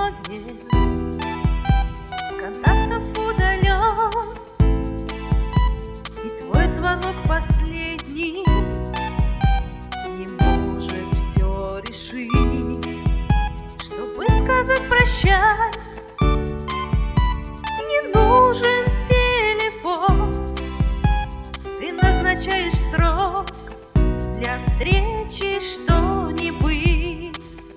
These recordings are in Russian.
сегодня с контактов удален, и твой звонок последний не может все решить. Чтобы сказать прощай, не нужен телефон. Ты назначаешь срок для встречи, что не быть.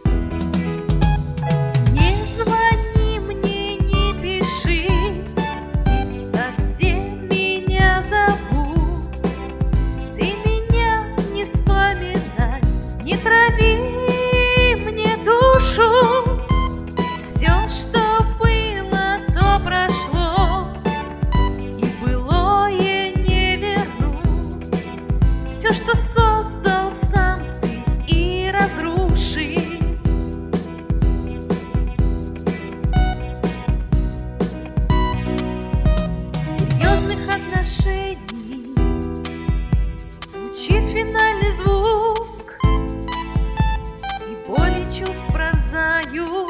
Не звони мне, не пиши, и совсем меня забудь. Ты меня не вспоминай, не трави мне душу. Все, что было, то прошло, и былое не вернуть. Все, что создал сам ты, и разруши. Серьезных отношений звучит финальный звук, и боли чувств пронзают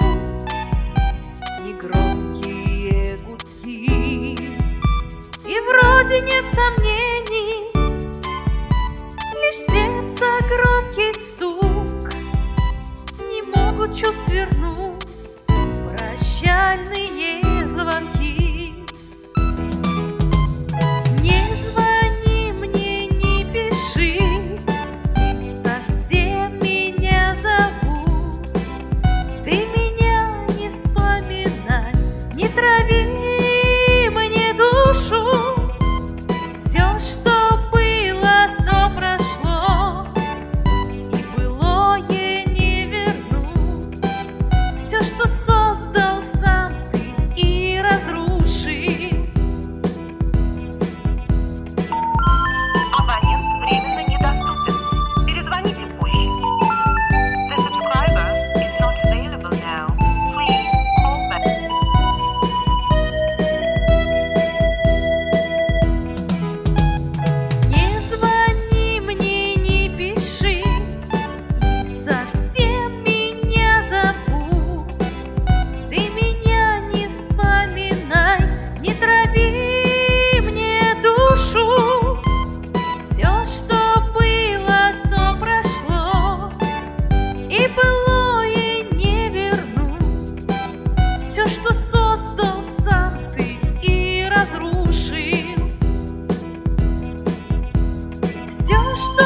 негромкие гудки. И вроде нет сомнений, лишь сердце громкий стук не могут чувств вернуть прощальные звонки. Не звони мне, не пиши, и совсем меня забудь. Ты меня не вспоминай, не трави мне душу. Все, что было, то прошло, и былое не вернуть. Все, что создал сам ты, и разруши. Абонент временно недоступен. Перезвоните позже. The subscriber is not available now. Please call back. Не звони мне, не пиши, и совсем меня забудь. Ты меня не вспоминай, не трави мне душу. Все, что было, то прошло, и былое не вернуть. Все, что создал сам ты, и разрушил. Все, что